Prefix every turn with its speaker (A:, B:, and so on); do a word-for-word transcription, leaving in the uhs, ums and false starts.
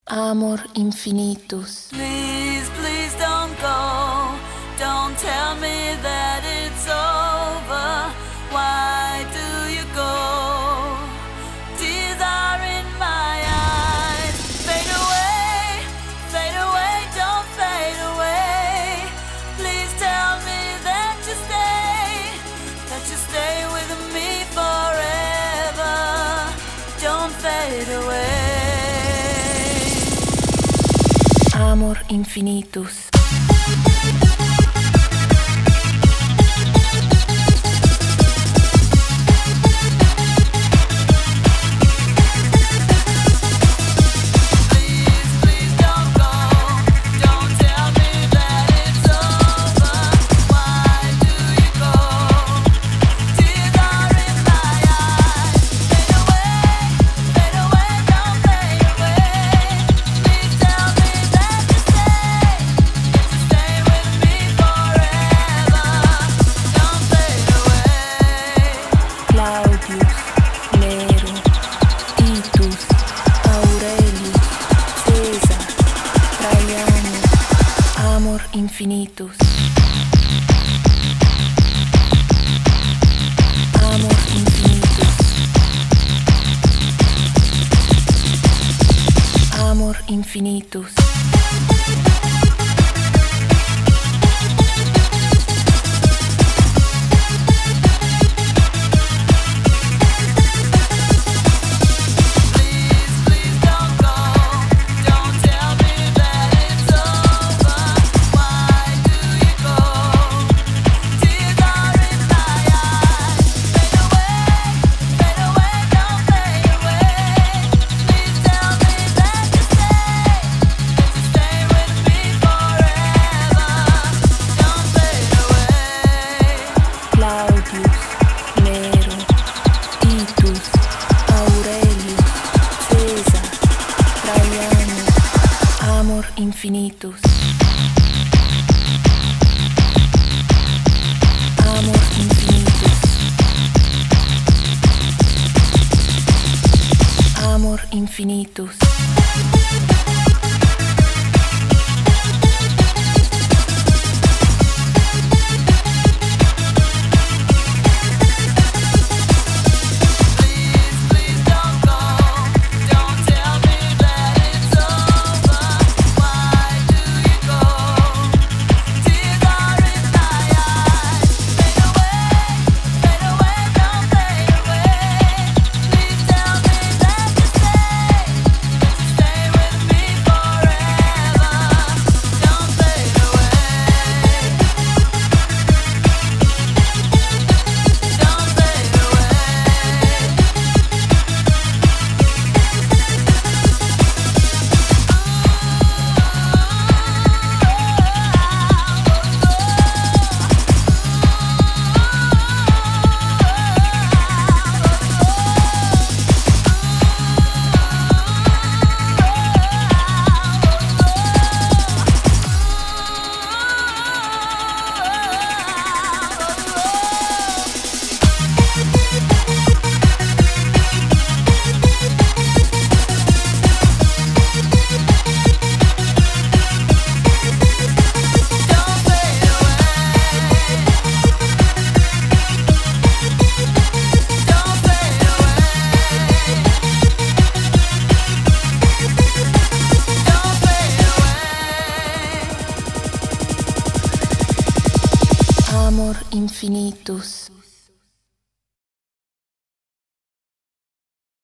A: Amor infinitus.
B: Please, please don't go. Don't tell me that it's over. Why do you go? Tears are in my eyes. Fade away, fade away, don't fade away. Please tell me that you stay, that you stay with me forever. Don't fade away.
A: Amor infinitus. Infinitus. Amor infinitus. Amor infinitus. Infinitus. Amor infinitus. Amor infinitus. Amor infinitus.